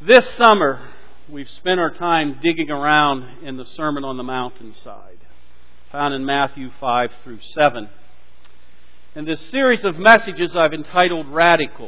This summer, we've spent our time digging around in the Sermon on the Mountainside, found in Matthew 5 through 7. And this series of messages I've entitled Radical.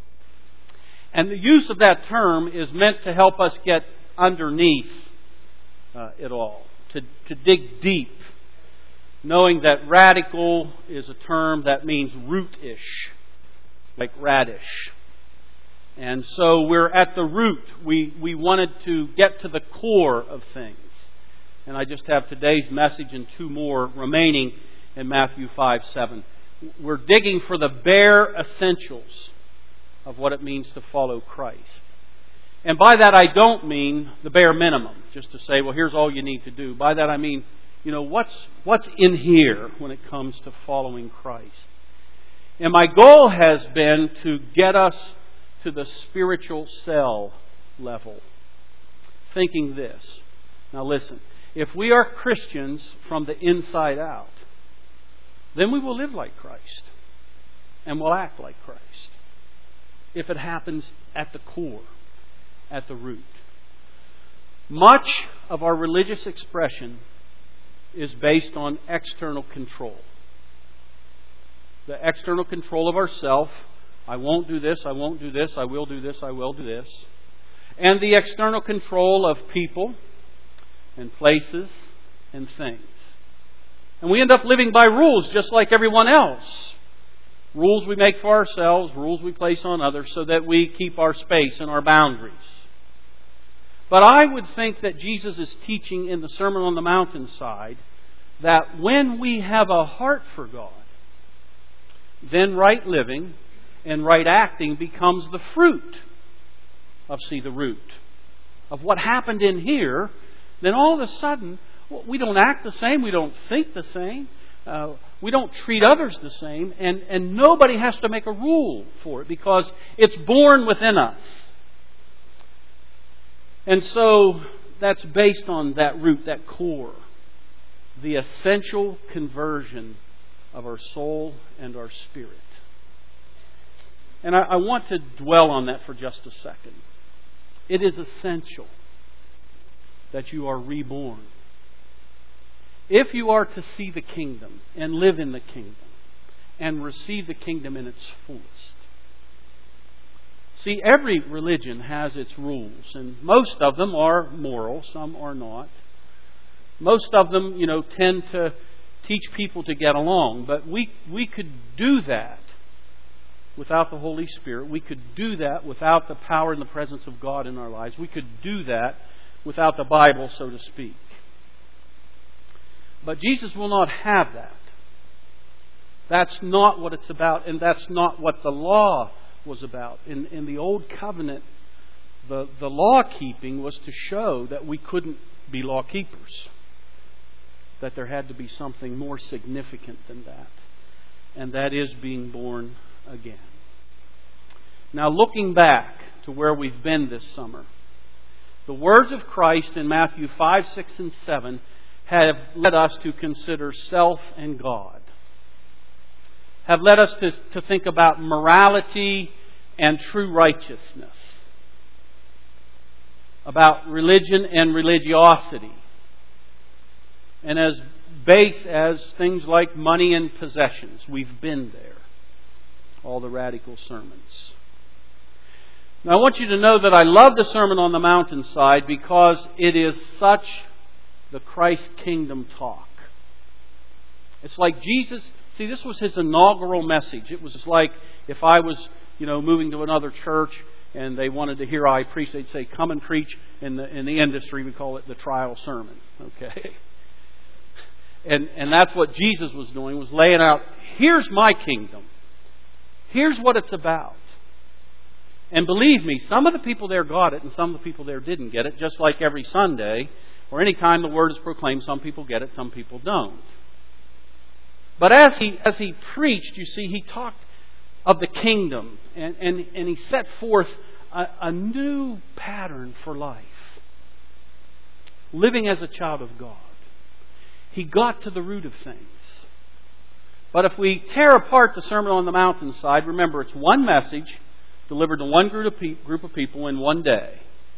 And the use of that term is meant to help us get underneath it all, to dig deep, knowing that radical is a term that means root-ish, like radish. And so we're at the root. We wanted to get to the core of things. And I just have today's message and two more remaining in Matthew 5:7. We're digging for the bare essentials of what it means to follow Christ. And by that I don't mean the bare minimum, just to say, well, here's all you need to do. By that I mean, what's in here when it comes to following Christ. And my goal has been to get us to the spiritual cell level. Thinking this. Now listen, if we are Christians from the inside out, then we will live like Christ. And will act like Christ. If it happens at the core, at the root. Much of our religious expression is based on external control. The external control of ourself. I won't do this, I won't do this, I will do this, I will do this. And the external control of people and places and things. And we end up living by rules just like everyone else. Rules we make for ourselves, rules we place on others so that we keep our space and our boundaries. But I would think that Jesus is teaching in the Sermon on the Mountainside that when we have a heart for God, then right living and right acting becomes the fruit of, the root of what happened in here. Then all of a sudden, we don't act the same, we don't think the same, we don't treat others the same, and nobody has to make a rule for it because it's born within us. And so that's based on that root, that core, the essential conversion of our soul and our spirit. And I want to dwell on that for just a second. It is essential that you are reborn. If you are to see the kingdom and live in the kingdom and receive the kingdom in its fullest. See, every religion has its rules, and most of them are moral, some are not. Most of them, tend to teach people to get along, but we could do that without the Holy Spirit. We could do that without the power and the presence of God in our lives. We could do that without the Bible, so to speak. But Jesus will not have that. That's not what it's about, and that's not what the law was about. In the Old Covenant, the law-keeping was to show that we couldn't be law-keepers. That there had to be something more significant than that. And that is being born again. Now, looking back to where we've been this summer, the words of Christ in Matthew 5, 6, and 7 have led us to consider self and God. Have led us to think about morality and true righteousness. About religion and religiosity. And as base as things like money and possessions. We've been there. All the radical sermons. Now I want you to know that I love the Sermon on the Mountainside because it is such the Christ kingdom talk. It's like Jesus, see, this was his inaugural message. It was like if I was, moving to another church and they wanted to hear I preach, they'd say, come and preach. In the industry, we call it the trial sermon. Okay? And that's what Jesus was doing, was laying out, here's my kingdom. Here's what it's about. And believe me, some of the people there got it and some of the people there didn't get it, just like every Sunday or any time the word is proclaimed, some people get it, some people don't. But as he preached, you see, he talked of the kingdom and he set forth a new pattern for life. Living as a child of God. He got to the root of things. But if we tear apart the Sermon on the Mountainside, remember it's one message delivered to one group of people in one day.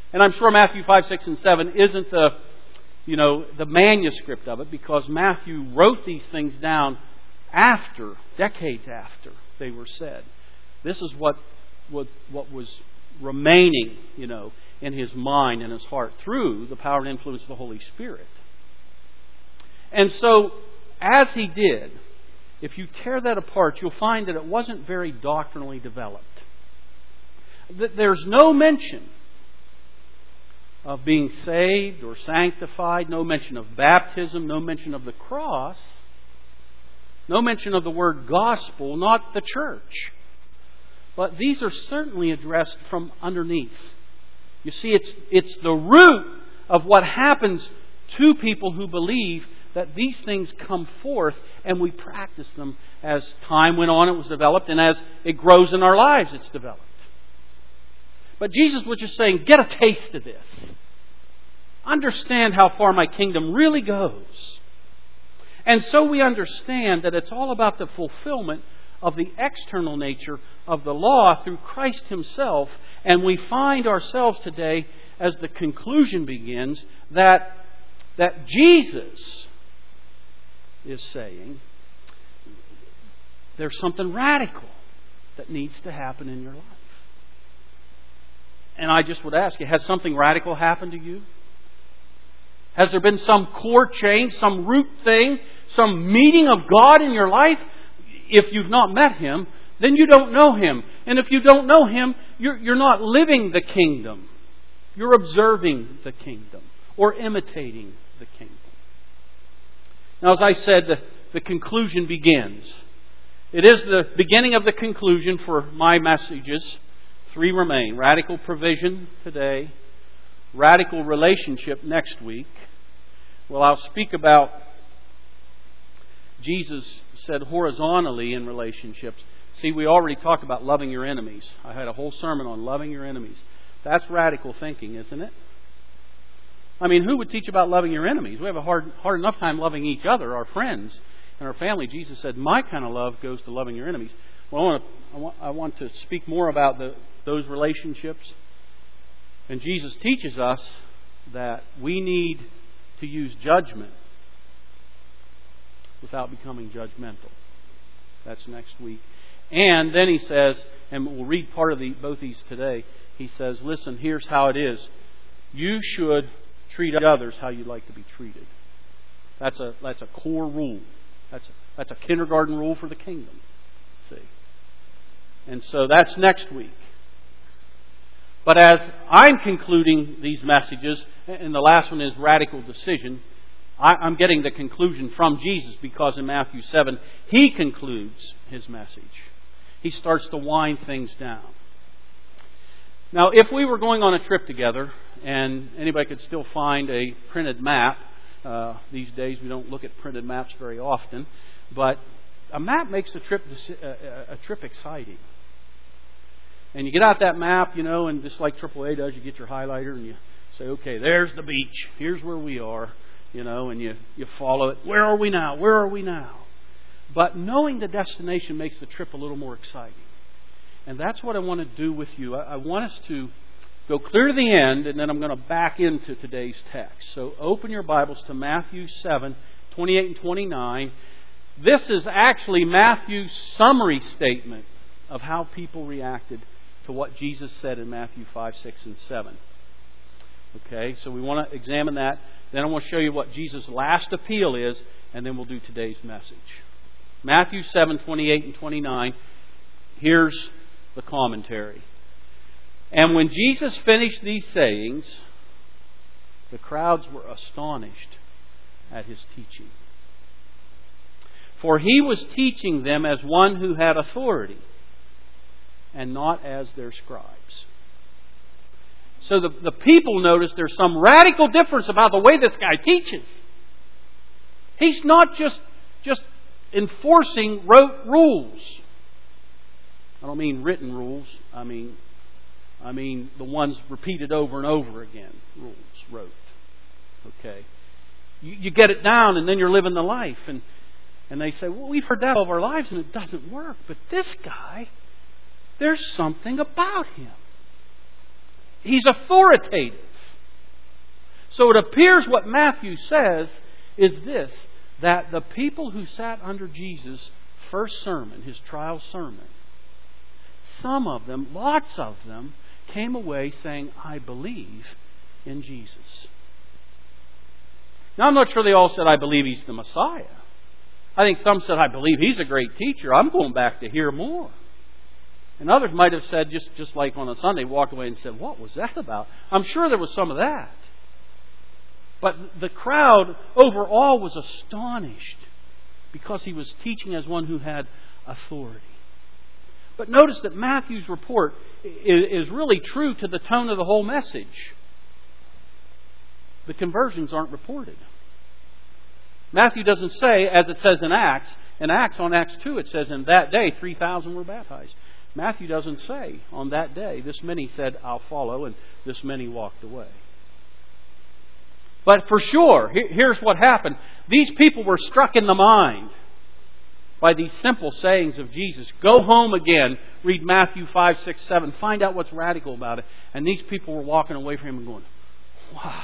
And I'm sure Matthew 5, 6, and 7 isn't the manuscript of it, because Matthew wrote these things down decades after they were said. This is what was remaining, in his mind and his heart through the power and influence of the Holy Spirit. And so, as he did, if you tear that apart, you'll find that it wasn't very doctrinally developed. There's no mention of being saved or sanctified, no mention of baptism, no mention of the cross, no mention of the word gospel, not the church. But these are certainly addressed from underneath. You see, it's the root of what happens to people who believe that these things come forth, and we practice them as time went on, it was developed, and as it grows in our lives, it's developed. But Jesus was just saying, get a taste of this. Understand how far my kingdom really goes. And so we understand that it's all about the fulfillment of the external nature of the law through Christ Himself. And we find ourselves today, as the conclusion begins, that Jesus is saying there's something radical that needs to happen in your life. And I just would ask you, has something radical happened to you? Has there been some core change, some root thing, some meeting of God in your life? If you've not met Him, then you don't know Him. And if you don't know Him, you're not living the kingdom. You're observing the kingdom or imitating the kingdom. Now, as I said, the conclusion begins. It is the beginning of the conclusion for my messages. 3 remain. Radical provision today. Radical relationship next week. Well, I'll speak about Jesus said horizontally in relationships. See, we already talked about loving your enemies. I had a whole sermon on loving your enemies. That's radical thinking, isn't it? I mean, who would teach about loving your enemies? We have a hard enough time loving each other, our friends, and our family. Jesus said, my kind of love goes to loving your enemies. Well, I want to speak more about those relationships. And Jesus teaches us that we need to use judgment without becoming judgmental. That's next week. And then he says, and we'll read part of both these today, he says, listen, here's how it is. You should treat others how you'd like to be treated. That's a core rule. That's a kindergarten rule for the kingdom. See? And so that's next week. But as I'm concluding these messages, and the last one is radical decision, I'm getting the conclusion from Jesus, because in Matthew 7, He concludes His message. He starts to wind things down. Now, if we were going on a trip together, and anybody could still find a printed map, these days we don't look at printed maps very often, but a map makes a trip exciting. And you get out that map, and just like AAA does, you get your highlighter and you say, okay, there's the beach. Here's where we are, and you follow it. Where are we now? Where are we now? But knowing the destination makes the trip a little more exciting. And that's what I want to do with you. I want us to go clear to the end, and then I'm going to back into today's text. So open your Bibles to Matthew 7, 28 and 29. This is actually Matthew's summary statement of how people reacted to what Jesus said in Matthew 5, 6, and 7. Okay, so we want to examine that. Then I want to show you what Jesus' last appeal is, and then we'll do today's message. Matthew 7, 28 and 29. Here's the commentary. And when Jesus finished these sayings, the crowds were astonished at His teaching. For He was teaching them as one who had authority, and not as their scribes. So the people notice there's some radical difference about the way this guy teaches. He's not just enforcing rote rules. I don't mean written rules. I mean the ones repeated over and over again. Rules, rote. Okay. You get it down, and then you're living the life. And they say, well, we've heard that all of our lives, and it doesn't work. But this guy, there's something about him. He's authoritative. So it appears what Matthew says is this, that the people who sat under Jesus' first sermon, his trial sermon, some of them, lots of them, came away saying, I believe in Jesus. Now, I'm not sure they all said, I believe He's the Messiah. I think some said, I believe He's a great teacher. I'm going back to hear more. And others might have said, just like on a Sunday, walked away and said, what was that about? I'm sure there was some of that. But the crowd overall was astonished because He was teaching as one who had authority. But notice that Matthew's report is really true to the tone of the whole message. The conversions aren't reported. Matthew doesn't say, as it says in Acts. In Acts 2, it says, in that day 3,000 were baptized. Matthew doesn't say, on that day, this many said, I'll follow, and this many walked away. But for sure, here's what happened. These people were struck in the mind by these simple sayings of Jesus. Go home again, read Matthew 5, 6, 7, find out what's radical about it. And these people were walking away from Him and going, wow.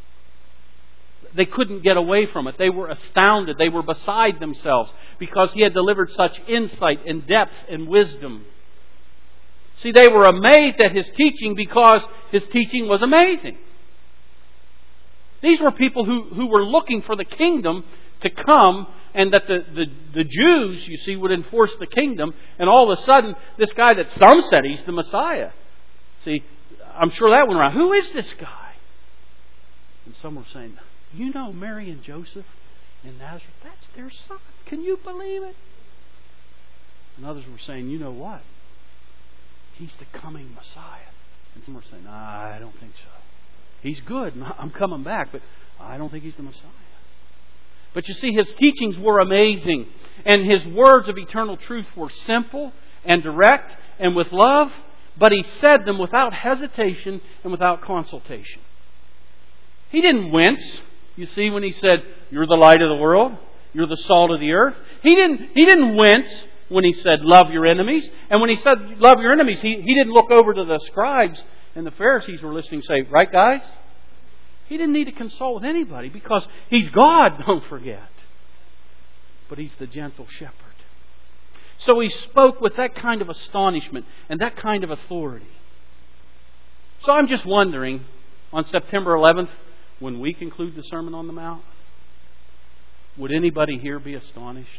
They couldn't get away from it. They were astounded. They were beside themselves because He had delivered such insight and depth and wisdom. See, they were amazed at His teaching because His teaching was amazing. These were people who were looking for the kingdom to come, and that the Jews, you see, would enforce the kingdom. And all of a sudden, this guy that some said he's the Messiah. See, I'm sure that went around. Who is this guy? And some were saying, you know Mary and Joseph in Nazareth? That's their son. Can you believe it? And others were saying, you know what? He's the coming Messiah. And some were saying, I don't think so. He's good, and I'm coming back, but I don't think He's the Messiah. But you see, His teachings were amazing, and His words of eternal truth were simple and direct and with love, but He said them without hesitation and without consultation. He didn't wince, you see, when He said, you're the light of the world, you're the salt of the earth. He didn't wince when He said, love your enemies. And when He said, love your enemies, He didn't look over to the scribes and the Pharisees were listening and say, right guys? He didn't need to consult with anybody because He's God, don't forget. But He's the gentle shepherd. So He spoke with that kind of astonishment and that kind of authority. So I'm just wondering, on September 11th, when we conclude the Sermon on the Mount, would anybody here be astonished?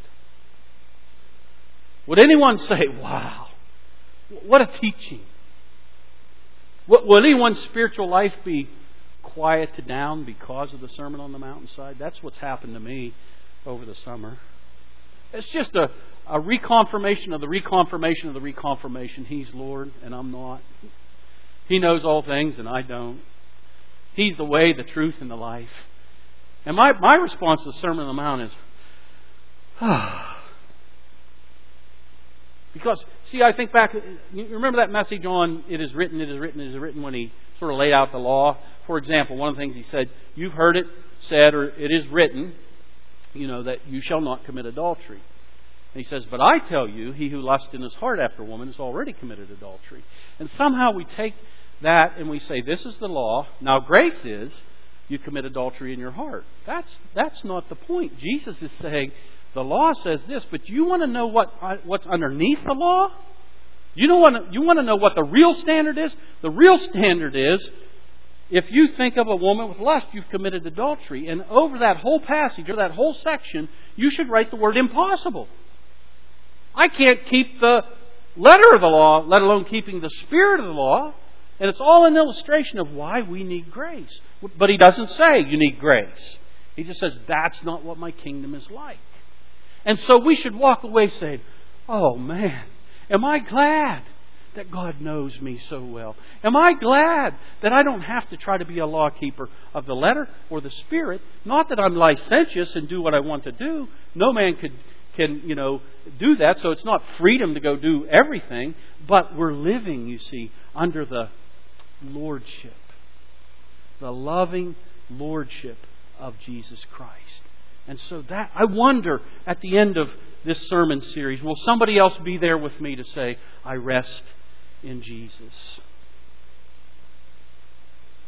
Would anyone say, wow, what a teaching? Will anyone's spiritual life be quieted down because of the Sermon on the Mountainside? That's what's happened to me over the summer. It's just a reconfirmation of the reconfirmation of the reconfirmation. He's Lord and I'm not. He knows all things and I don't. He's the way, the truth, and the life. And my response to the Sermon on the Mount is, because, see, I think back, you remember that message on it is written, it is written, it is written, when He sort of laid out the law? For example, one of the things He said, you've heard it said, or it is written, that you shall not commit adultery. And He says, but I tell you, he who lusts in his heart after a woman has already committed adultery. And somehow we take that and we say, this is the law. Now grace is, you commit adultery in your heart. That's not the point. Jesus is saying, the law says this, but you want to know what's underneath the law? You want to know what the real standard is? The real standard is, if you think of a woman with lust, you've committed adultery. And over that whole passage, or that whole section, you should write the word impossible. I can't keep the letter of the law, let alone keeping the spirit of the law. And it's all an illustration of why we need grace. But He doesn't say you need grace. He just says, that's not what my kingdom is like. And so we should walk away saying, oh man, am I glad that God knows me so well? Am I glad that I don't have to try to be a law keeper of the letter or the spirit? Not that I'm licentious and do what I want to do. No man can do that. So it's not freedom to go do everything. But we're living, you see, under the lordship, the loving lordship of Jesus Christ. And so that, I wonder, at the end of this sermon series, will somebody else be there with me to say, I rest in Jesus?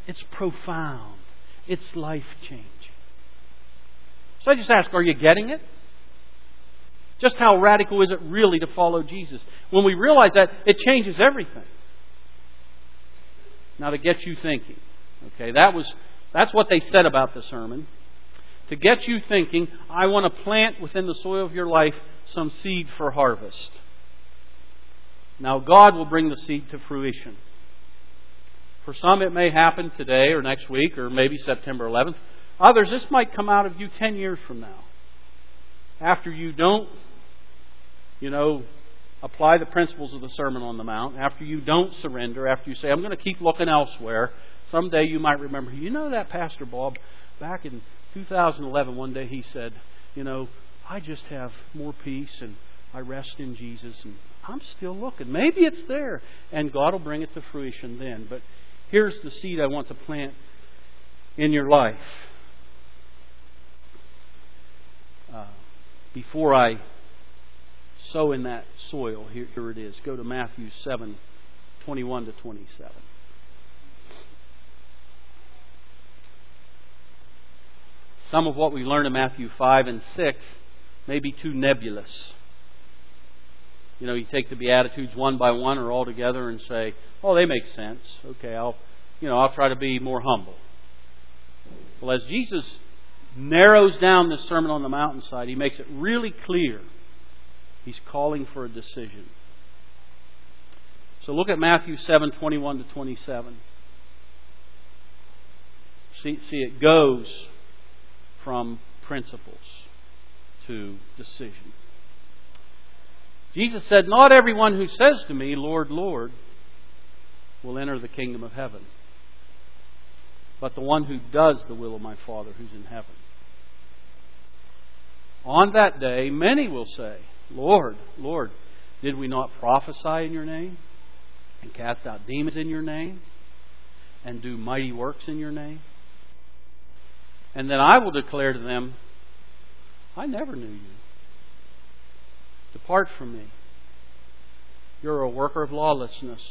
It's profound. It's life-changing. So I just ask, are you getting it? Just how radical is it really to follow Jesus? When we realize that, it changes everything. Now, to get you thinking. Okay, that's what they said about the sermon. To get you thinking, I want to plant within the soil of your life some seed for harvest. Now, God will bring the seed to fruition. For some, it may happen today or next week or maybe September 11th. Others, this might come out of you 10 years from now. After you don't, apply the principles of the Sermon on the Mount, after you don't surrender, after you say, I'm going to keep looking elsewhere, someday you might remember, that Pastor Bob, back in 2011, one day he said, I just have more peace and I rest in Jesus and I'm still looking. Maybe it's there and God will bring it to fruition then. But here's the seed I want to plant in your life. Before I sow in that soil, here it is. Go to Matthew 7:21 to 27. Some of what we learn in Matthew 5 and 6 may be too nebulous. You take the Beatitudes one by one or all together and say, oh, they make sense. Okay, I'll try to be more humble. Well, as Jesus narrows down this Sermon on the Mountainside, He makes it really clear. He's calling for a decision. So look at Matthew 7:21 to 27. See, it goes from principles to decision. Jesus said, not everyone who says to me, Lord, Lord, will enter the kingdom of heaven, but the one who does the will of my Father who's in heaven. On that day, many will say, Lord, Lord, did we not prophesy in your name, and cast out demons in your name, and do mighty works in your name? And then I will declare to them, I never knew you. Depart from me. You're a worker of lawlessness.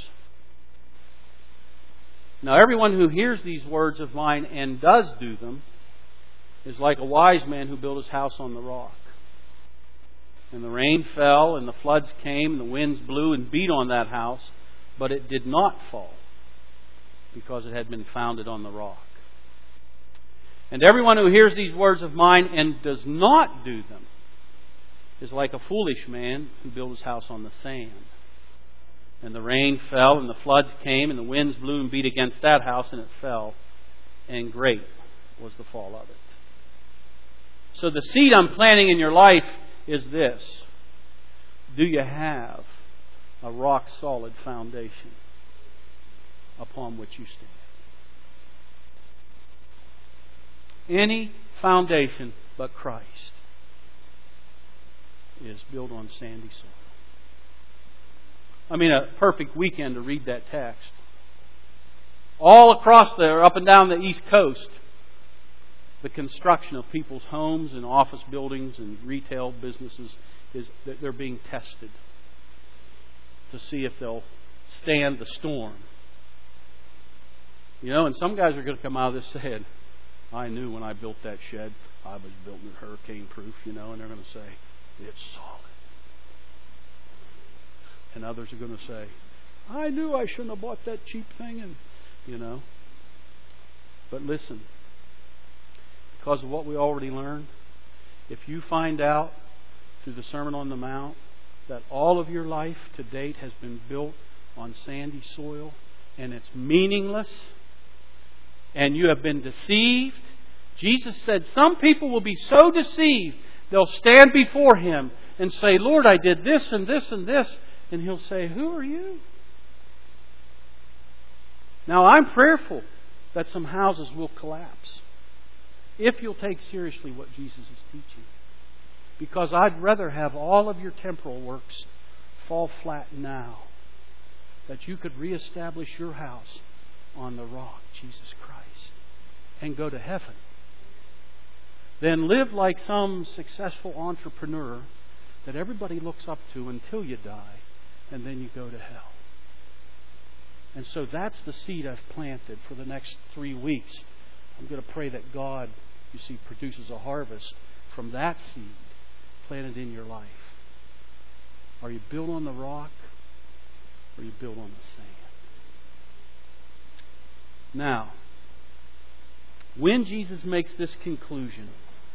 Now everyone who hears these words of mine and does do them is like a wise man who built his house on the rock. And the rain fell, and the floods came, and the winds blew and beat on that house, but it did not fall, because it had been founded on the rock. And everyone who hears these words of mine and does not do them is like a foolish man who built his house on the sand. And the rain fell, and the floods came, and the winds blew and beat against that house, and it fell, and great was the fall of it. So the seed I'm planting in your life is this. Do you have a rock-solid foundation upon which you stand? Any foundation but Christ is built on sandy soil. A perfect weekend to read that text. All across there, up and down the East Coast, the construction of people's homes and office buildings and retail businesses is that they're being tested to see if they'll stand the storm. And some guys are going to come out of this saying, I knew when I built that shed, I was built in hurricane proof, and they're going to say, it's solid. And others are going to say, I knew I shouldn't have bought that cheap thing, But listen, because of what we already learned, if you find out through the Sermon on the Mount that all of your life to date has been built on sandy soil and it's meaningless and you have been deceived, Jesus said some people will be so deceived they'll stand before Him and say, Lord, I did this and this and this. And He'll say, who are you? Now, I'm prayerful that some houses will collapse if you'll take seriously what Jesus is teaching. Because I'd rather have all of your temporal works fall flat now, that you could reestablish your house on the rock, Jesus Christ, and go to heaven, than live like some successful entrepreneur that everybody looks up to until you die, and then you go to hell. And so that's the seed I've planted for the next 3 weeks. I'm going to pray that God, you see, produces a harvest from that seed planted in your life. Are you built on the rock, or are you built on the sand? Now, when Jesus makes this conclusion,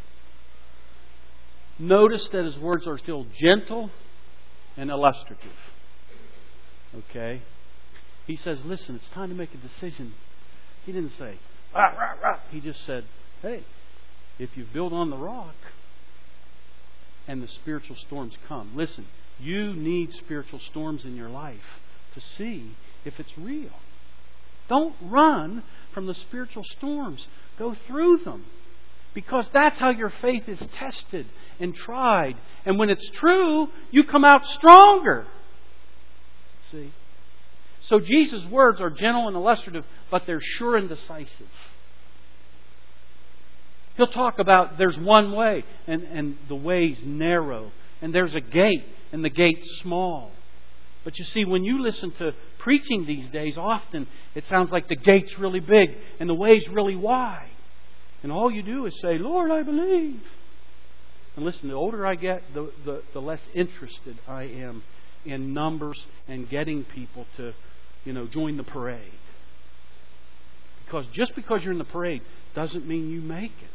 notice that His words are still gentle and illustrative. Okay? He says, listen, it's time to make a decision. He didn't say, rah, rah, rah. He just said, hey, if you build on the rock and the spiritual storms come. Listen, you need spiritual storms in your life to see if it's real. Don't run from the spiritual storms. Go through them. Because that's how your faith is tested and tried. And when it's true, you come out stronger. See? So Jesus' words are gentle and illustrative, but they're sure and decisive. He'll talk about there's one way, and the way's narrow. And there's a gate, and the gate's small. But you see, when you listen to preaching these days, often it sounds like the gate's really big and the way's really wide. And all you do is say, Lord, I believe. And listen, the older I get, the less interested I am in numbers and getting people to, join the parade. Because just because you're in the parade doesn't mean you make it.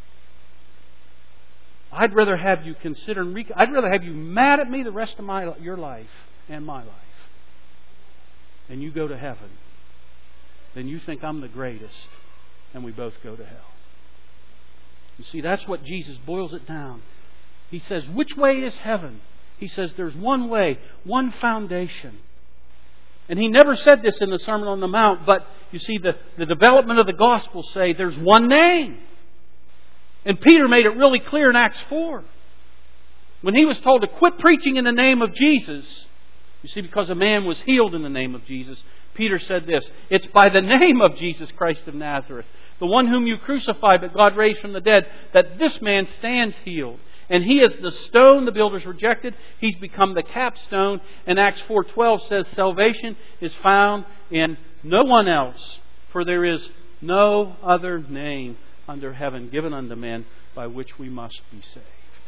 I'd rather have you consider I'd rather have you mad at me the rest of your life and my life, and you go to heaven, than you think I'm the greatest and we both go to hell. You see, that's what Jesus boils it down. He says, which way is heaven? He says there's one way, one foundation. And He never said this in the Sermon on the Mount, but you see, the development of the Gospels say there's one name. And Peter made it really clear in Acts 4. When he was told to quit preaching in the name of Jesus, you see, because a man was healed in the name of Jesus, Peter said this, it's by the name of Jesus Christ of Nazareth, the one whom you crucified but God raised from the dead, that this man stands healed. And he is the stone the builders rejected. He's become the capstone. And Acts 4:12 says salvation is found in no one else, for there is no other name under heaven given unto men by which we must be saved.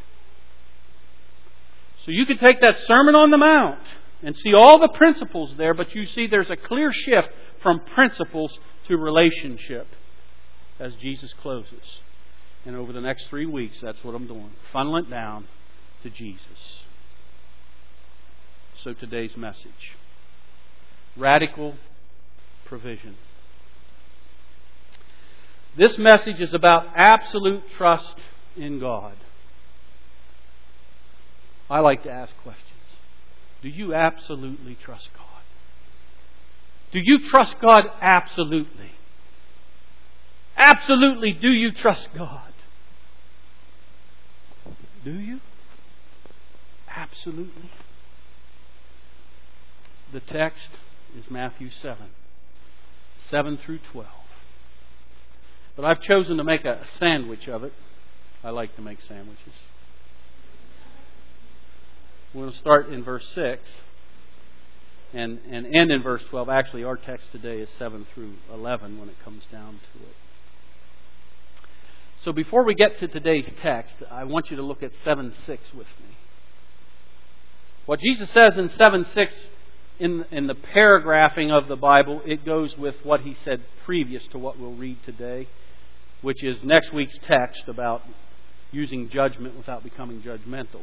So you can take that Sermon on the Mount and see all the principles there, but you see there's a clear shift from principles to relationship as Jesus closes. And over the next 3 weeks, that's what I'm doing. Funnel it down to Jesus. So today's message. Radical provision. This message is about absolute trust in God. I like to ask questions. Do you absolutely trust God? Do you trust God absolutely? Absolutely, do you trust God? Do you? Absolutely. The text is Matthew 7 through 12. But I've chosen to make a sandwich of it. I like to make sandwiches. We're going to start in verse 6 and end in verse 12. Actually, our text today is 7 through 11 when it comes down to it. So before we get to today's text, I want you to look at 7:6 with me. What Jesus says in 7:6 in the paragraphing of the Bible, it goes with what He said previous to what we'll read today, which is next week's text about using judgment without becoming judgmental.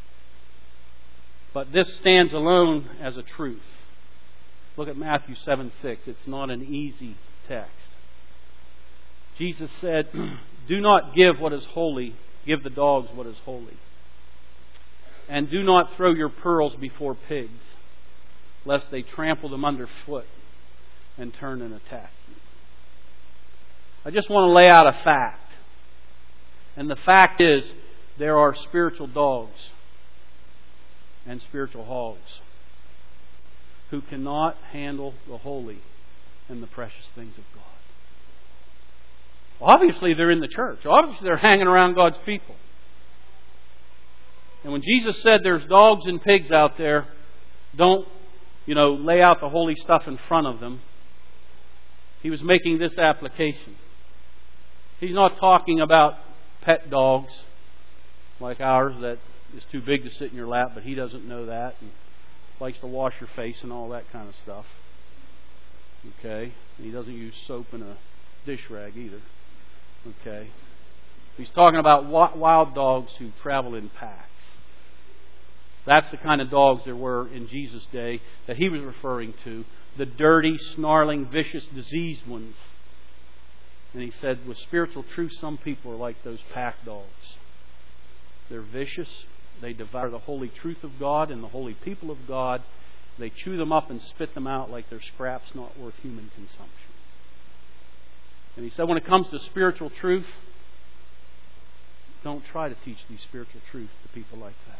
But this stands alone as a truth. Look at Matthew 7:6. It's not an easy text. Jesus said, do not give what is holy, give the dogs what is holy. And do not throw your pearls before pigs, lest they trample them underfoot and turn and attack you. I just want to lay out a fact. And the fact is, there are spiritual dogs and spiritual hogs who cannot handle the holy and the precious things of God. Obviously, they're in the church. Obviously, they're hanging around God's people. And when Jesus said there's dogs and pigs out there, don't lay out the holy stuff in front of them. He was making this application. He's not talking about pet dogs like ours that is too big to sit in your lap, but he doesn't know that and likes to wash your face and all that kind of stuff. Okay? And he doesn't use soap and a dish rag either. Okay? He's talking about wild dogs who travel in packs. That's the kind of dogs there were in Jesus' day that he was referring to. The dirty, snarling, vicious, diseased ones. And he said, with spiritual truth, some people are like those pack dogs. They're vicious. They devour the holy truth of God and the holy people of God. They chew them up and spit them out like they're scraps not worth human consumption. And he said, when it comes to spiritual truth, don't try to teach these spiritual truths to people like that.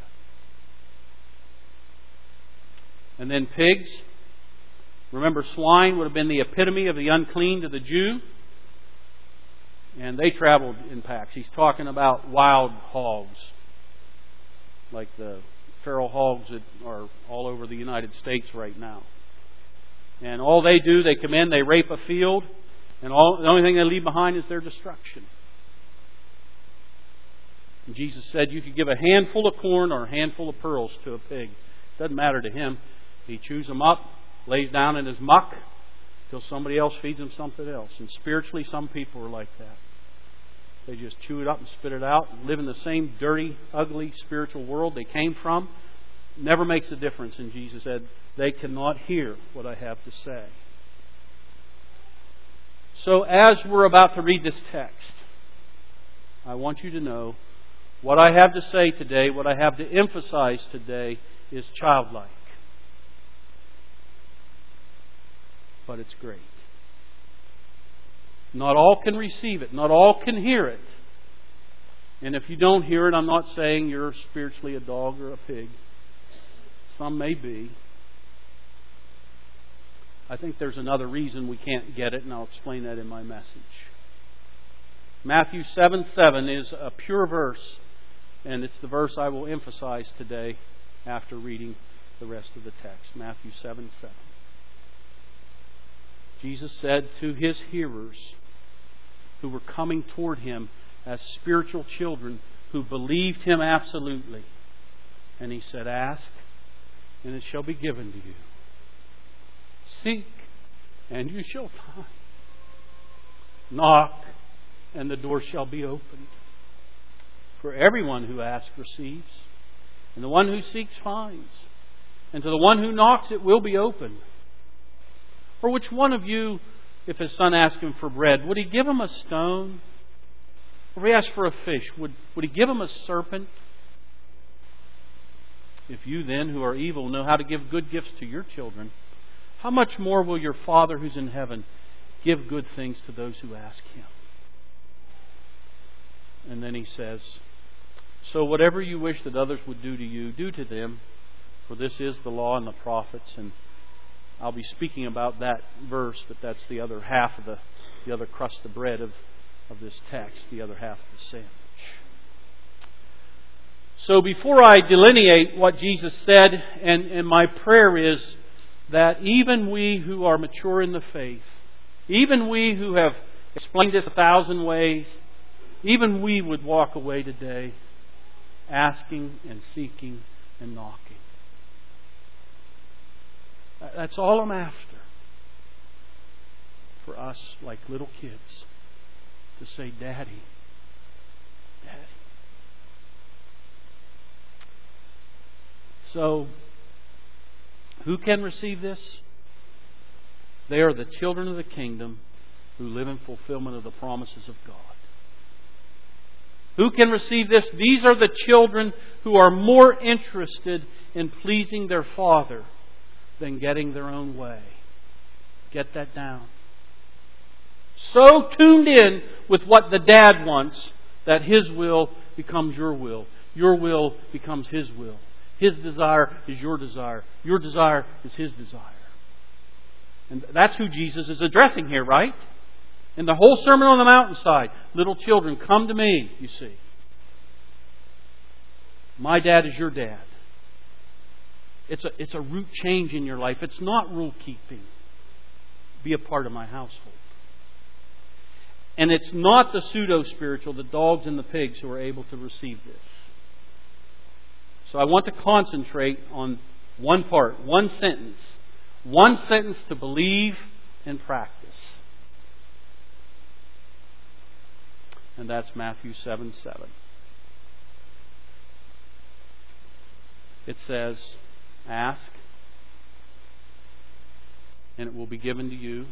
And then pigs. Remember, swine would have been the epitome of the unclean to the Jew. And they traveled in packs. He's talking about wild hogs, like the feral hogs that are all over the United States right now. And all they do, they come in, they rape a field, and the only thing they leave behind is their destruction. And Jesus said you could give a handful of corn or a handful of pearls to a pig. It doesn't matter to him. He chews them up, lays down in his muck, till somebody else feeds him something else. And spiritually, some people are like that. They just chew it up and spit it out and live in the same dirty, ugly spiritual world they came from. Never makes a difference. And Jesus said, they cannot hear what I have to say. So as we're about to read this text, I want you to know what I have to say today, what I have to emphasize today is childlike. But it's great. Not all can receive it. Not all can hear it. And if you don't hear it, I'm not saying you're spiritually a dog or a pig. Some may be. I think there's another reason we can't get it, and I'll explain that in my message. Matthew 7:7 is a pure verse, and it's the verse I will emphasize today after reading the rest of the text. Matthew 7:7. Jesus said to His hearers who were coming toward Him as spiritual children who believed Him absolutely. And He said, ask, and it shall be given to you. Seek, and you shall find. Knock, and the door shall be opened. For everyone who asks receives, and the one who seeks finds. And to the one who knocks it will be opened. Or which one of you, if his son asked him for bread, would he give him a stone? Or if he asked for a fish, would he give him a serpent? If you then, who are evil, know how to give good gifts to your children, how much more will your Father who's in heaven give good things to those who ask Him? And then He says, so whatever you wish that others would do to you, do to them, for this is the law and the prophets. And I'll be speaking about that verse, but that's the other half of the other crust of bread of this text, the other half of the sandwich. So before I delineate what Jesus said, and my prayer is that even we who are mature in the faith, even we who have explained this 1,000 ways, even we would walk away today asking and seeking and knocking. That's all I'm after. For us, like little kids, to say, Daddy, Daddy. So, who can receive this? They are the children of the kingdom who live in fulfillment of the promises of God. Who can receive this? These are the children who are more interested in pleasing their Father than getting their own way. Get that down. So tuned in with what the dad wants that his will becomes your will. Your will becomes his will. His desire is your desire. Your desire is his desire. And that's who Jesus is addressing here, right? In the whole Sermon on the Mountainside, little children, come to me, you see. My dad is your dad. It's a root change in your life. It's not rule keeping. Be a part of my household. And it's not the pseudo-spiritual, the dogs and the pigs, who are able to receive this. So I want to concentrate on one part, one sentence. One sentence to believe and practice. And that's Matthew 7:7. It says, ask, and it will be given to you.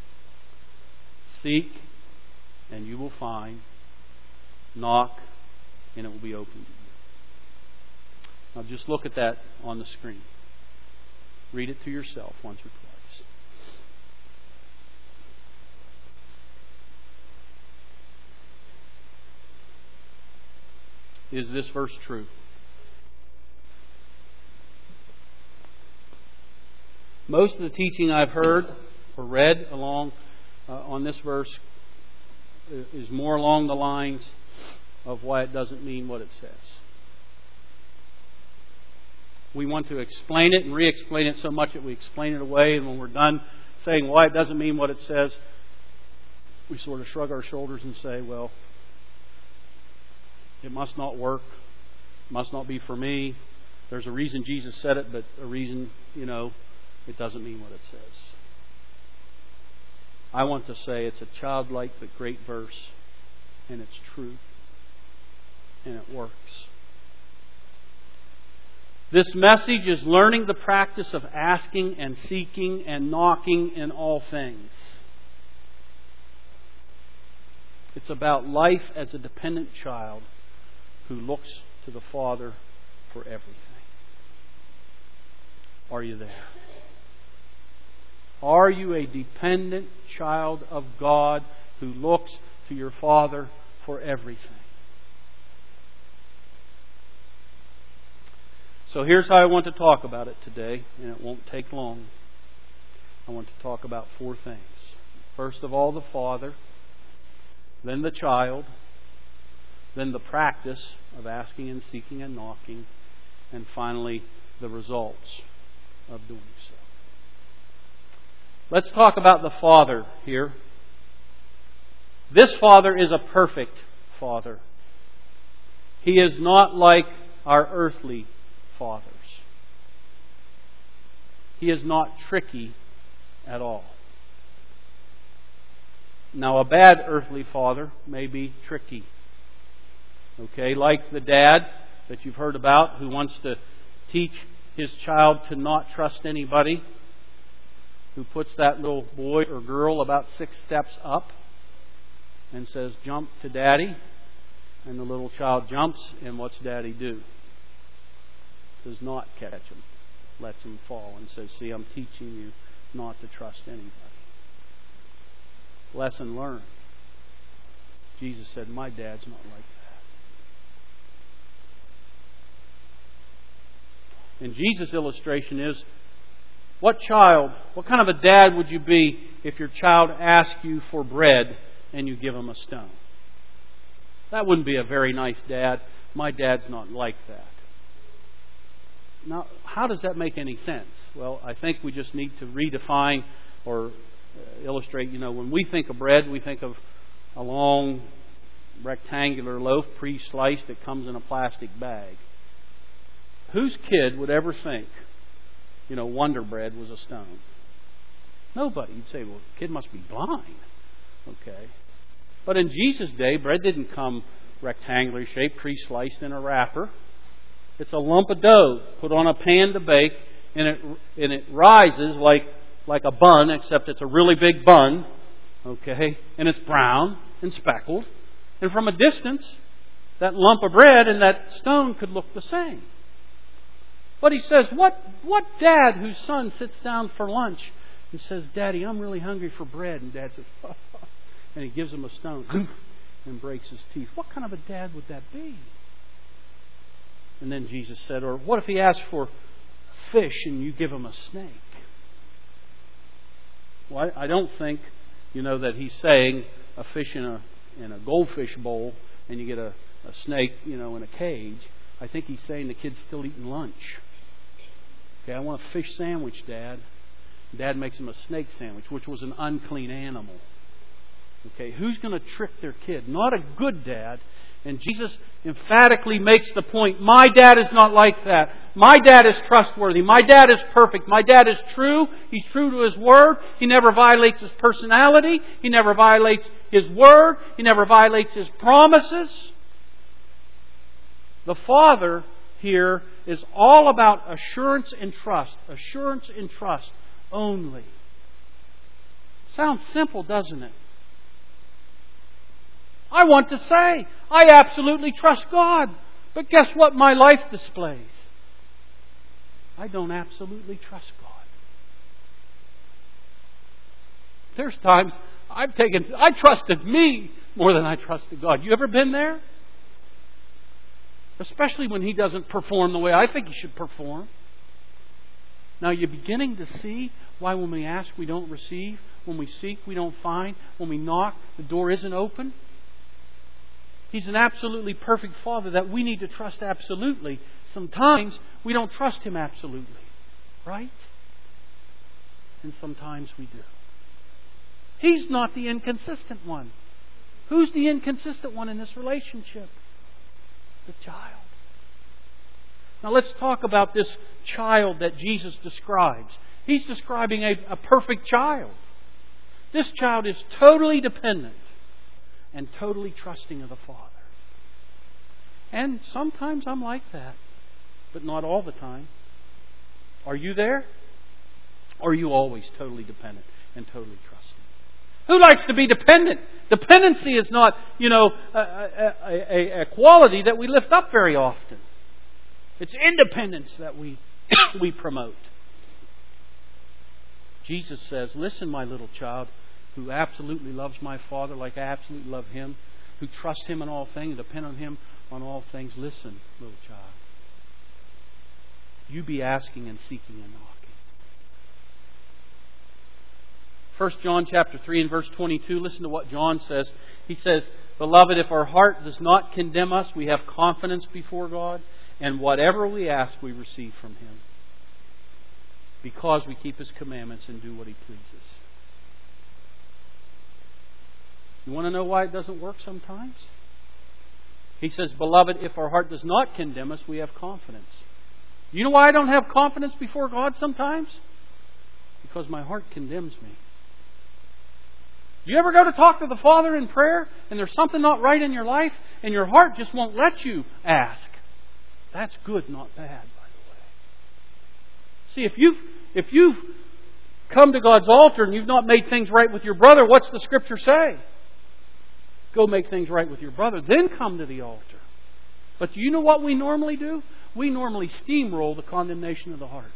Seek, and you will find. Knock, and it will be opened to you. Now just look at that on the screen. Read it to yourself once or twice. Is this verse true? Most of the teaching I've heard or read along on this verse is more along the lines of why it doesn't mean what it says. We want to explain it and re-explain it so much that we explain it away, and when we're done saying why it doesn't mean what it says, we sort of shrug our shoulders and say, well, it must not work. It must not be for me. There's a reason Jesus said it, but a reason, it doesn't mean what it says. I want to say it's a childlike but great verse, and it's true, and it works. This message is learning the practice of asking and seeking and knocking in all things. It's about life as a dependent child who looks to the Father for everything. Are you there? Are you a dependent child of God who looks to your Father for everything? So here's how I want to talk about it today, and it won't take long. I want to talk about four things. First of all, the Father, then the child, then the practice of asking and seeking and knocking, and finally the results of doing so. Let's talk about the Father here. This Father is a perfect Father. He is not like our earthly fathers. He is not tricky at all. Now, a bad earthly father may be tricky. Okay, like the dad that you've heard about who wants to teach his child to not trust anybody, who puts that little boy or girl about 6 steps up and says, "Jump to Daddy." And the little child jumps, and what's Daddy do? Does not catch him, lets him fall, and says, "See, I'm teaching you not to trust anybody." Lesson learned. Jesus said, "My dad's not like that." And Jesus' illustration is, what kind of a dad would you be if your child asked you for bread and you give him a stone? That wouldn't be a very nice dad. My dad's not like that. Now, how does that make any sense? Well, I think we just need to redefine or illustrate. When we think of bread, we think of a long rectangular loaf pre-sliced that comes in a plastic bag. Whose kid would ever think, Wonder Bread was a stone? Nobody. You'd say, well, the kid must be blind. Okay. But in Jesus' day, bread didn't come rectangular shaped, pre-sliced in a wrapper. It's a lump of dough put on a pan to bake, and it rises like a bun, except it's a really big bun, okay? And it's brown and speckled. And from a distance, that lump of bread and that stone could look the same. But he says, what dad whose son sits down for lunch and says, "Daddy, I'm really hungry for bread," and Dad says, and he gives him a stone and breaks his teeth. What kind of a dad would that be? And then Jesus said, or what if he asks for fish and you give him a snake? Well, I don't think, that he's saying a fish in a goldfish bowl and you get a snake, in a cage. I think he's saying the kid's still eating lunch. Okay, I want a fish sandwich, Dad. Dad makes him a snake sandwich, which was an unclean animal. Okay, who's going to trick their kid? Not a good dad. And Jesus emphatically makes the point, my dad is not like that. My dad is trustworthy. My dad is perfect. My dad is true. He's true to His Word. He never violates His personality. He never violates His Word. He never violates His promises. The Father here is all about assurance and trust. Assurance and trust only. Sounds simple, doesn't it? I want to say, I absolutely trust God. But guess what my life displays? I don't absolutely trust God. There's times I trusted me more than I trusted God. You ever been there? Especially when He doesn't perform the way I think He should perform. Now you're beginning to see why when we ask we don't receive, when we seek we don't find, when we knock the door isn't open. He's an absolutely perfect Father that we need to trust absolutely. Sometimes we don't trust Him absolutely. Right? And sometimes we do. He's not the inconsistent one. Who's the inconsistent one in this relationship? The child. Now let's talk about this child that Jesus describes. He's describing a perfect child. This child is totally dependent and totally trusting of the Father. And sometimes I'm like that, but not all the time. Are you there? Or are you always totally dependent and totally trusting? Who likes to be dependent? Dependency is not, a quality that we lift up very often. It's independence that we promote. Jesus says, listen, my little child, who absolutely loves my Father like I absolutely love Him, who trusts Him in all things, depend on Him on all things. Listen, little child. You be asking and seeking and knocking. 1 John chapter 3 and verse 22, listen to what John says. He says, Beloved, if our heart does not condemn us, we have confidence before God, and whatever we ask, we receive from Him. Because we keep His commandments and do what He pleases. You want to know why it doesn't work sometimes? He says, Beloved, if our heart does not condemn us, we have confidence. You know why I don't have confidence before God sometimes? Because my heart condemns me. Do you ever go to talk to the Father in prayer and there's something not right in your life and your heart just won't let you ask? That's good, not bad, by the way. See, if you've come to God's altar and you've not made things right with your brother, what's the Scripture say? Go make things right with your brother, then come to the altar. But do you know what we normally do? We normally steamroll the condemnation of the heart.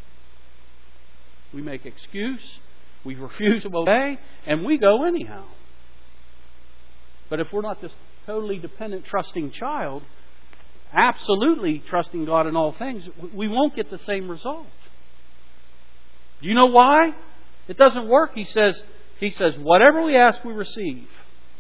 We make excuse, we refuse to obey, and we go anyhow. But if we're not this totally dependent, trusting child, absolutely trusting God in all things, we won't get the same result. Do you know why? It doesn't work. He says, whatever we ask, we receive.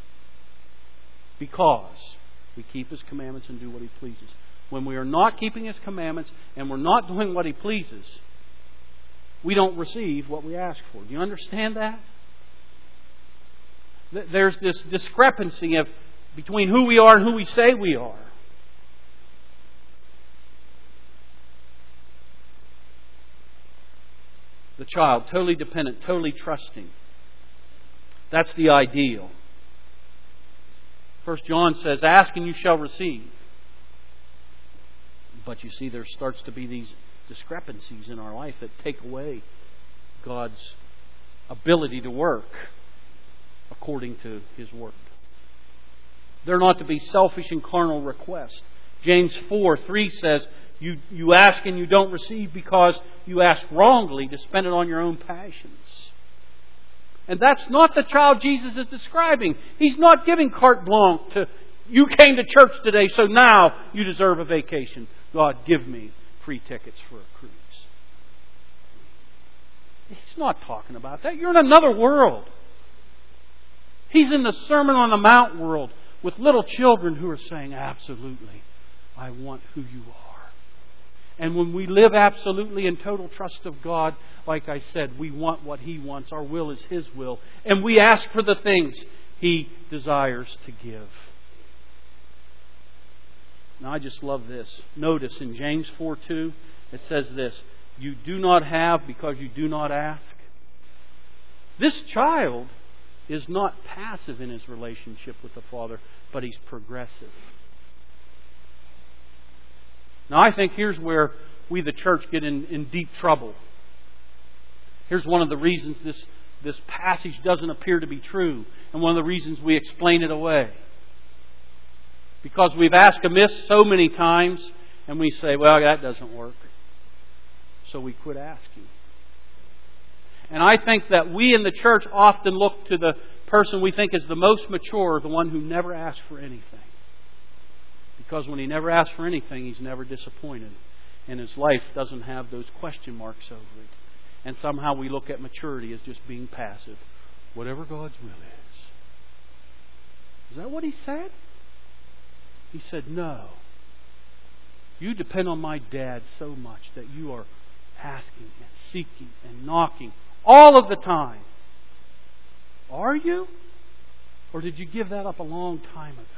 Because we keep His commandments and do what He pleases. When we are not keeping His commandments and we're not doing what He pleases, we don't receive what we ask for. Do you understand that? There's this discrepancy between who we are and who we say we are. The child, totally dependent, totally trusting. That's the ideal. 1 John says, ask and you shall receive. But you see, there starts to be these discrepancies in our life that take away God's ability to work according to His Word. They're not to be selfish and carnal requests. James 4:3 says, you ask and you don't receive because you ask wrongly to spend it on your own passions. And that's not the child Jesus is describing. He's not giving carte blanche to, you came to church today, so now you deserve a vacation. God, give me free tickets for a cruise. He's not talking about that. You're in another world. He's in the Sermon on the Mount world with little children who are saying, absolutely, I want who you are. And when we live absolutely in total trust of God, like I said, we want what He wants. Our will is His will. And we ask for the things He desires to give. Now I just love this. Notice in James 4:2, it says this: you do not have because you do not ask. This child is not passive in his relationship with the Father, but he's progressive. Now I think here's where we, the church, get in deep trouble. Here's one of the reasons this passage doesn't appear to be true, and one of the reasons we explain it away. Because we've asked amiss so many times, and we say, well, that doesn't work. So we quit asking. And I think that we in the church often look to the person we think is the most mature, the one who never asks for anything. Because when he never asks for anything, he's never disappointed. And his life doesn't have those question marks over it. And somehow we look at maturity as just being passive. Whatever God's will is. Is that what he said? He said, no. You depend on my dad so much that you are asking and seeking and knocking all of the time. Are you? Or did you give that up a long time ago?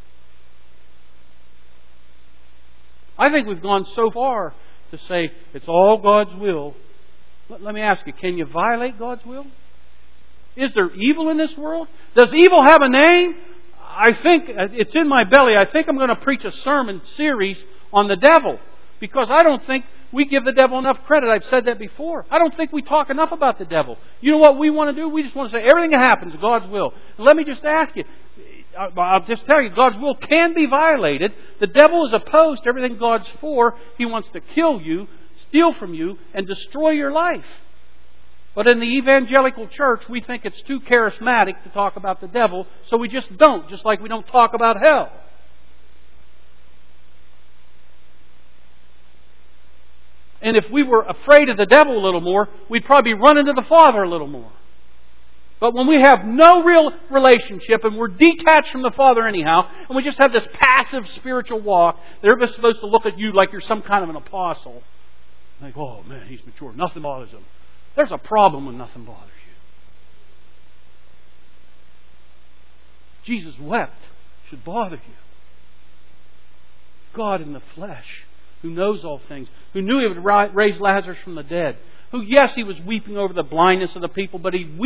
I think we've gone so far to say it's all God's will. Let me ask you, can you violate God's will? Is there evil in this world? Does evil have a name? I think it's in my belly. I think I'm going to preach a sermon series on the devil. Because I don't think we give the devil enough credit. I've said that before. I don't think we talk enough about the devil. You know what we want to do? We just want to say everything that happens is God's will. And let me just ask you. I'll just tell you, God's will can be violated. The devil is opposed to everything God's for. He wants to kill you, steal from you, and destroy your life. But in the evangelical church, we think it's too charismatic to talk about the devil, so we just don't, just like we don't talk about hell. And if we were afraid of the devil a little more, we'd probably run into the Father a little more. But when we have no real relationship and we're detached from the Father anyhow, and we just have this passive spiritual walk, they're supposed to look at you like you're some kind of an apostle. Like, oh man, he's mature. Nothing bothers him. There's a problem when nothing bothers you. Jesus wept. It should bother you. God in the flesh, who knows all things, who knew He would raise Lazarus from the dead, who, yes, He was weeping over the blindness of the people, but He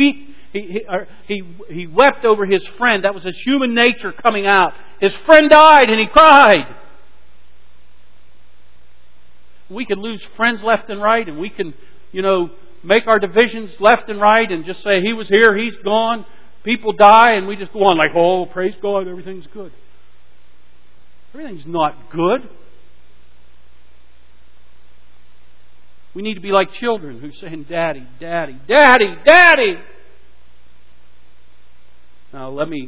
wept over His friend. That was His human nature coming out. His friend died and He cried. We can lose friends left and right, and we can, make our divisions left and right and just say, he was here, he's gone. People die, and we just go on like, oh, praise God, everything's good. Everything's not good. We need to be like children who are saying, Daddy, Daddy, Daddy, Daddy. Now let me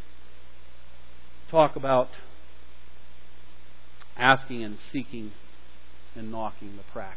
talk about asking and seeking and knocking, the practice.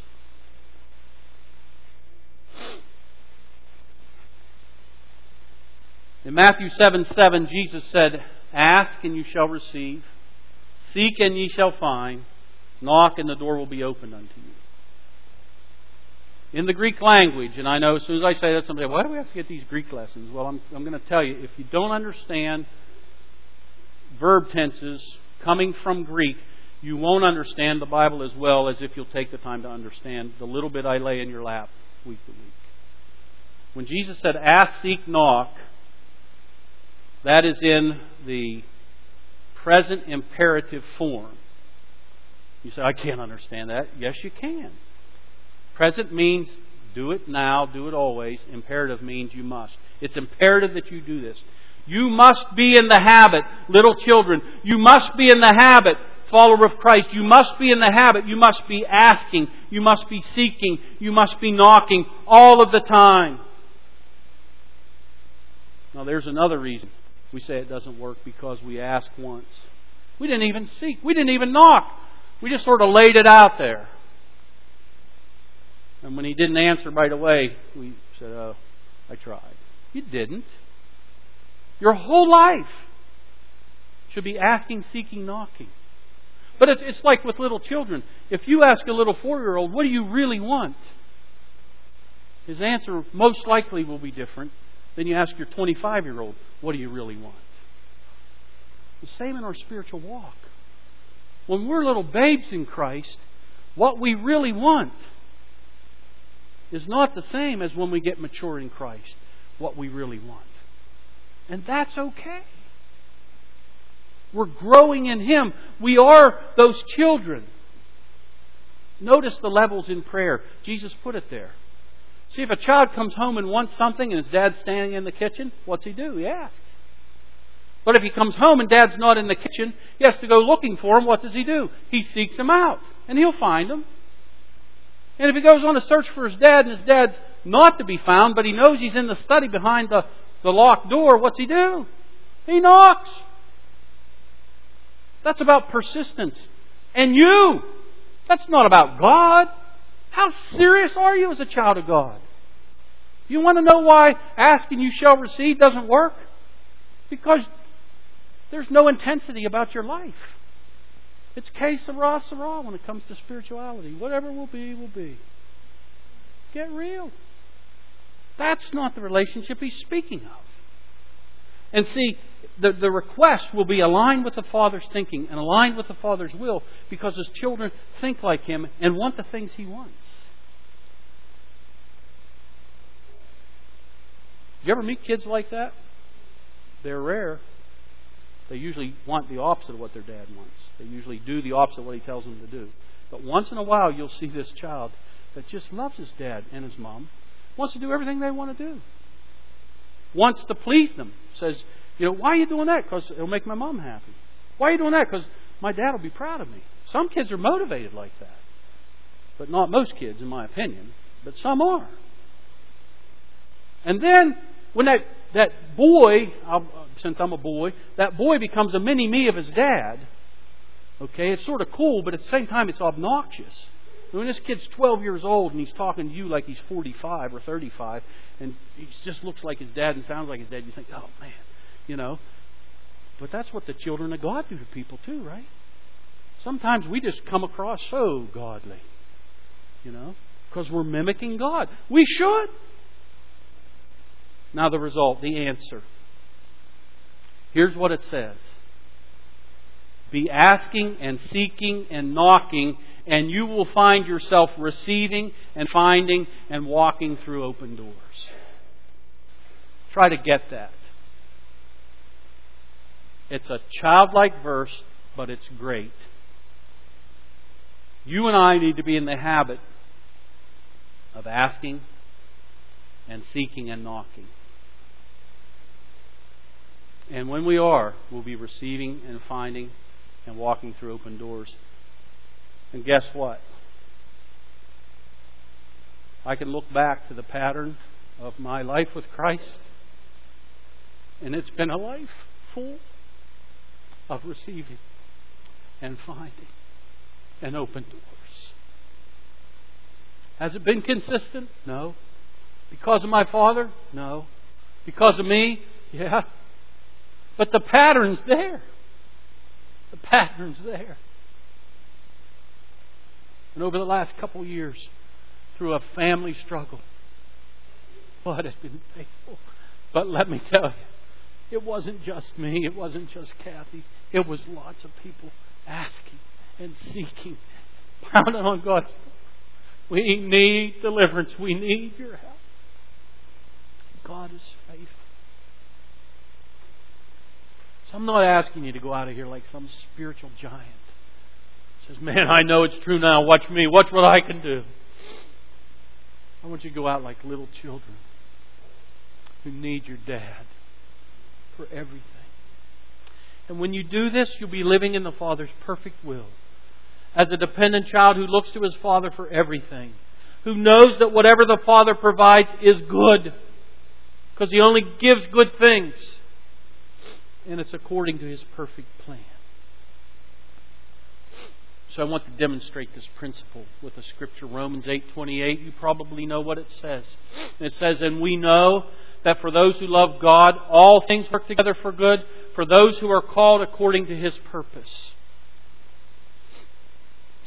In Matthew 7:7, Jesus said, ask and you shall receive. Seek and ye shall find. Knock and the door will be opened unto you. In the Greek language, and I know as soon as I say that, somebody say, why do we have to get these Greek lessons? Well, I'm going to tell you, if you don't understand verb tenses coming from Greek, you won't understand the Bible as well as if you'll take the time to understand the little bit I lay in your lap week to week. When Jesus said, ask, seek, knock, that is in the present imperative form. You say, I can't understand that. Yes, you can. Present means do it now, do it always. Imperative means you must. It's imperative that you do this. You must be in the habit, little children. You must be in the habit, follower of Christ. You must be in the habit. You must be asking. You must be seeking. You must be knocking all of the time. Now there's another reason we say it doesn't work, because we ask once. We didn't even seek. We didn't even knock. We just sort of laid it out there. And when He didn't answer right away, we said, oh, I tried. You didn't. Your whole life should be asking, seeking, knocking. But it's like with little children. If you ask a little 4-year-old, what do you really want? His answer most likely will be different than you ask your 25-year-old, what do you really want? The same in our spiritual walk. When we're little babes in Christ, what we really want is not the same as when we get mature in Christ, what we really want. And that's okay. We're growing in Him. We are those children. Notice the levels in prayer. Jesus put it there. See, if a child comes home and wants something and his dad's standing in the kitchen, what's he do? He asks. But if he comes home and Dad's not in the kitchen, he has to go looking for him. What does he do? He seeks him out. And he'll find him. And if he goes on a search for his dad and his dad's not to be found, but he knows he's in the study behind the locked door, what's he do? He knocks. That's about persistence. And you, that's not about God. How serious are you as a child of God? You want to know why ask and you shall receive doesn't work? Because there's no intensity about your life. It's que sera, sera when it comes to spirituality. Whatever will be, will be. Get real. That's not the relationship He's speaking of. And see, the request will be aligned with the Father's thinking and aligned with the Father's will because His children think like Him and want the things He wants. Do you ever meet kids like that? They're rare. They usually want the opposite of what their dad wants. They usually do the opposite of what he tells them to do. But once in a while you'll see this child that just loves his dad and his mom, wants to do everything they want to do. Wants to please them. Says, why are you doing that? Because it'll make my mom happy. Why are you doing that? Because my dad will be proud of me. Some kids are motivated like that. But not most kids, in my opinion. But some are. And then, when that boy, since I'm a boy, that boy becomes a mini-me of his dad. Okay, it's sort of cool, but at the same time it's obnoxious. When this kid's 12 years old and he's talking to you like he's 45 or 35, and he just looks like his dad and sounds like his dad, you think, oh man, But that's what the children of God do to people too, right? Sometimes we just come across so godly, because we're mimicking God. We should. Now the result, the answer. Here's what it says. Be asking and seeking and knocking, and you will find yourself receiving and finding and walking through open doors. Try to get that. It's a childlike verse, but it's great. You and I need to be in the habit of asking and seeking and knocking. And when we are, we'll be receiving and finding and walking through open doors. And guess what? I can look back to the pattern of my life with Christ, and it's been a life full of receiving and finding and open doors. Has it been consistent? No. Because of my Father? No. Because of me? Yeah. But the pattern's there. The pattern's there. And over the last couple of years, through a family struggle, God has been faithful. But let me tell you, it wasn't just me. It wasn't just Kathy. It was lots of people asking and seeking, pounding on God's door. We need deliverance. We need your help. God is faithful. So I'm not asking you to go out of here like some spiritual giant. Says, man, I know it's true now. Watch me. Watch what I can do. I want you to go out like little children who need your dad for everything. And when you do this, you'll be living in the Father's perfect will. As a dependent child who looks to his Father for everything. Who knows that whatever the Father provides is good. Because He only gives good things. And it's according to His perfect plan. So I want to demonstrate this principle with a scripture. Romans 8:28. You probably know what it says. And it says, and we know that for those who love God, all things work together for good, for those who are called according to His purpose.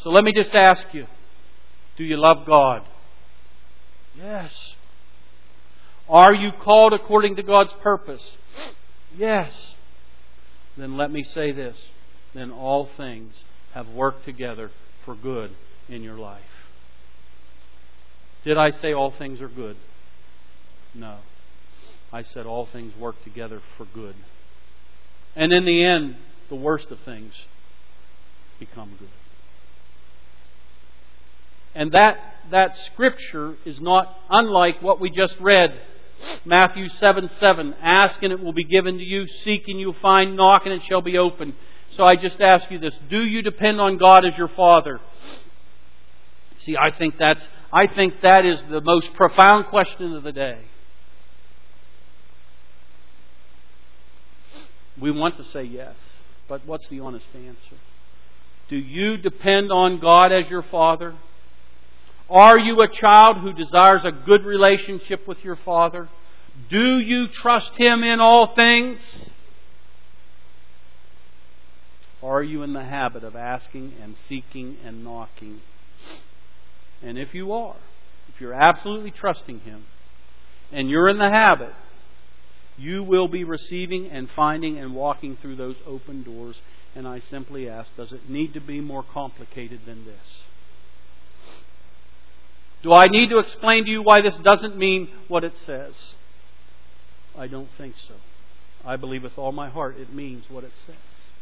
So let me just ask you, do you love God? Yes. Are you called according to God's purpose? Yes. Then let me say this. Then all things have worked together for good in your life. Did I say all things are good? No. I said all things work together for good. And in the end, the worst of things become good. And that scripture is not unlike what we just read. Matthew 7:7. Ask and it will be given to you. Seek and you'll find. Knock and it shall be opened. So I just ask you this. Do you depend on God as your Father? See, I think that is the most profound question of the day. We want to say yes, but what's the honest answer? Do you depend on God as your Father? Are you a child who desires a good relationship with your Father? Do you trust Him in all things? Are you in the habit of asking and seeking and knocking? And if you are, if you're absolutely trusting Him, and you're in the habit, you will be receiving and finding and walking through those open doors. And I simply ask, does it need to be more complicated than this? Do I need to explain to you why this doesn't mean what it says? I don't think so. I believe with all my heart it means what it says.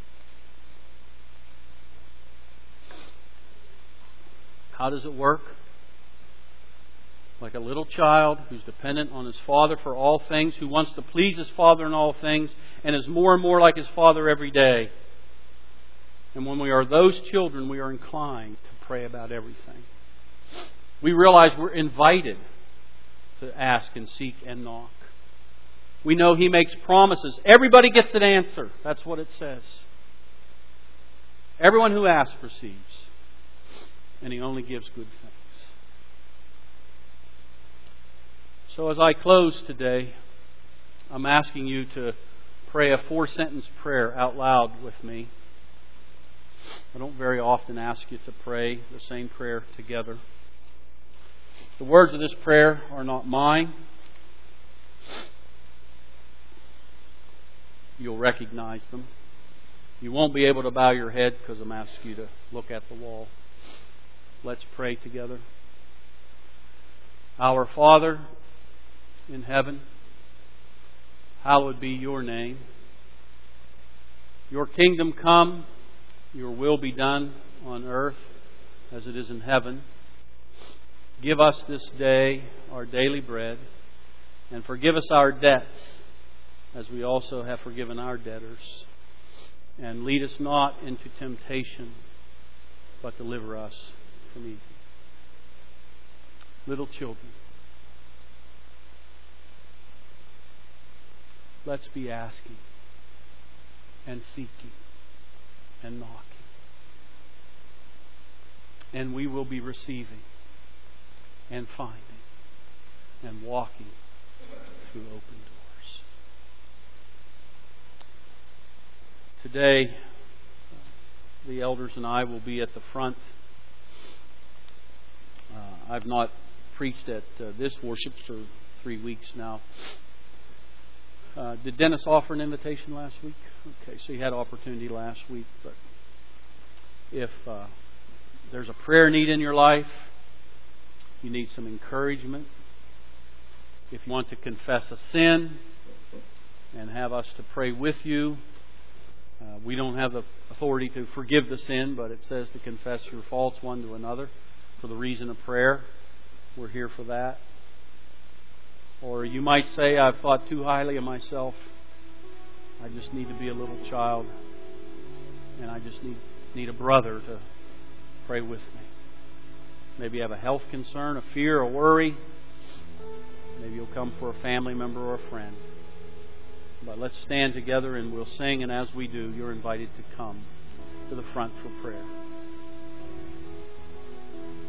How does it work? Like a little child who's dependent on his father for all things, who wants to please his father in all things, and is more and more like his father every day. And when we are those children, we are inclined to pray about everything. We realize we're invited to ask and seek and knock. We know He makes promises. Everybody gets an answer. That's what it says. Everyone who asks receives. And He only gives good things. So as I close today, I'm asking you to pray a 4-sentence prayer out loud with me. I don't very often ask you to pray the same prayer together. The words of this prayer are not mine. You'll recognize them. You won't be able to bow your head because I'm asking you to look at the wall. Let's pray together. Our Father in heaven, hallowed be your name. Your kingdom come, your will be done on earth as it is in heaven. Give us this day our daily bread, and forgive us our debts as we also have forgiven our debtors. And lead us not into temptation, but deliver us from evil. Little children, let's be asking and seeking and knocking. And we will be receiving and finding and walking through open doors. Today, the elders and I will be at the front. I've not preached at this worship for 3 weeks now. Did Dennis offer an invitation last week? Okay, so he had opportunity last week. But if there's a prayer need in your life, you need some encouragement, if you want to confess a sin and have us to pray with you, we don't have the authority to forgive the sin, but it says to confess your faults one to another for the reason of prayer. We're here for that. Or you might say, I've thought too highly of myself. I just need to be a little child. And I just need a brother to pray with me. Maybe you have a health concern, a fear, a worry. Maybe you'll come for a family member or a friend. But let's stand together and we'll sing. And as we do, you're invited to come to the front for prayer.